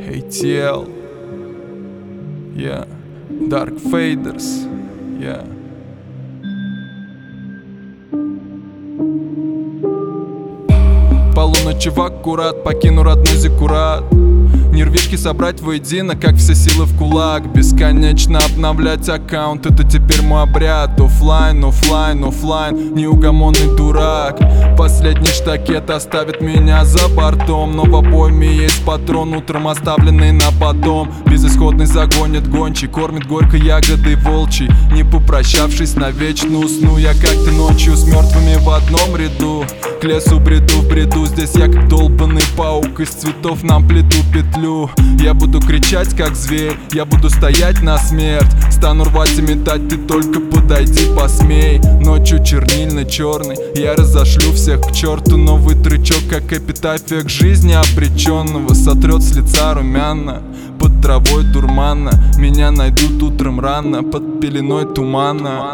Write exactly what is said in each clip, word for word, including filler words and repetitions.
эй ти эл, yeah, Dark Faders, yeah. Полуночи в аккурат, покину родной зиккурат. Нервишки собрать воедино, как все силы в кулак. Бесконечно обновлять аккаунт, это теперь мой обряд. Оффлайн, оффлайн, оффлайн, неугомонный дурак. Последний штакет оставит меня за бортом, но в обойме есть патрон, утром оставленный на потом. Безысходный загонит гончий, кормит горькой ягодой волчий. Не попрощавшись навечно усну я как-то ночью с мертвыми в одном ряду. К лесу бреду в бреду, здесь я как долбанный паук. Из цветов нам плету петлю. Я буду кричать как зверь, я буду стоять на смерть. Стану рвать и метать, ты только подойди, посмей. Ночью чернильно-черный, я разошлю всех к черту. Новый трючок, как эпитафия к жизни обреченного. Сотрет с лица румяна, под травой дурмана. Меня найдут утром рано, под пеленой тумана.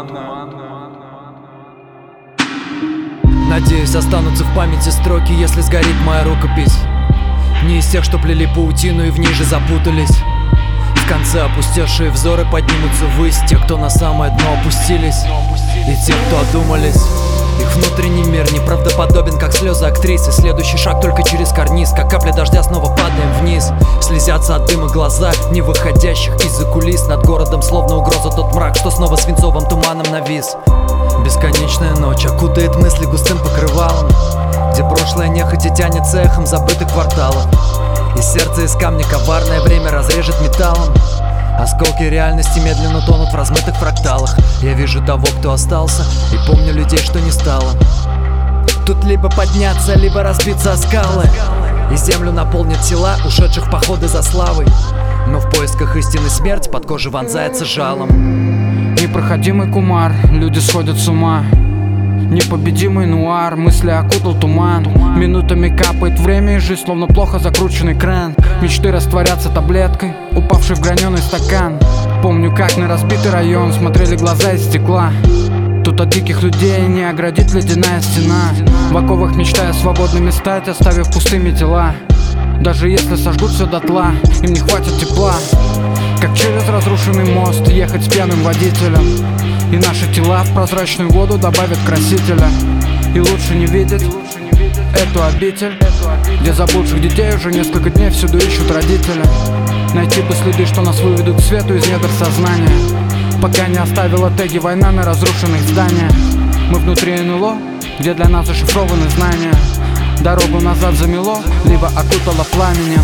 Надеюсь, останутся в памяти строки, если сгорит моя рукопись. Не из тех, что плели паутину и в ней же запутались. В конце опустевшие взоры поднимутся ввысь. Те, кто на самое дно опустились, и те, кто одумались. Их внутренний мир неправдоподобен, как слезы актрисы. Следующий шаг только через карниз, как капля дождя снова падаем вниз. Слезятся от дыма глаза, не выходящих из-за кулис. Над городом словно угроза тот мрак, что снова свинцовым туманом навис. Бесконечная ночь окутает мысли густым покрывалом, где прошлое нехотя тянется эхом забытых кварталов. И сердце из камня коварное время разрежет металлом. Осколки реальности медленно тонут в размытых фракталах. Я вижу того, кто остался, и помню людей, что не стало. Тут либо подняться, либо разбиться о скалы, и землю наполнят тела ушедших в походы за славой. Но в поисках истины смерть под кожей вонзается жалом. Непроходимый кумар, люди сходят с ума. Непобедимый нуар, мысли окутал туман. Минутами капает время, и жизнь словно плохо закрученный кран. Мечты растворятся таблеткой, упавшей в граненый стакан. Помню, как на разбитый район смотрели глаза из стекла. Тут от диких людей не оградит ледяная стена. В оковах мечтая свободными стать, оставив пустыми тела. Даже если сожгут все дотла, им не хватит тепла. Как через разрушенный мост ехать с пьяным водителем, и наши тела в прозрачную воду добавят красителя. И лучше не видеть эту обитель, где заблудших детей уже несколько дней всюду ищут родители. Найти бы следы, что нас выведут к свету из недр сознания, пока не оставила теги война на разрушенных зданиях. Мы внутри эн эл о, где для нас зашифрованы знания. Дорогу назад замело, либо окутало пламенем.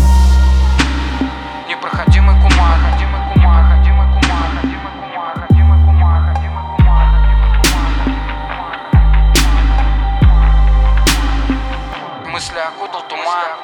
Непроходимый кумар, мысли окутал туман.